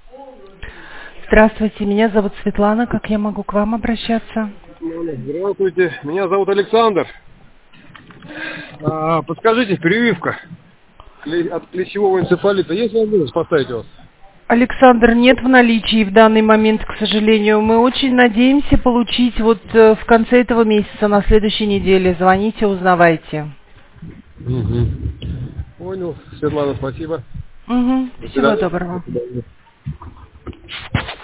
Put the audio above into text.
Здравствуйте, меня зовут Светлана. Как я могу к вам обращаться? Здравствуйте, меня зовут Александр. Подскажите, прививка от клещевого энцефалита есть возможность поставить у вас? Александр, нет в наличии в данный момент, к сожалению. Мы очень надеемся получить в конце этого месяца, на следующей неделе. Звоните, узнавайте. Угу. Понял. Светлана, спасибо. Угу. До Всего свидания. доброго. До свидания.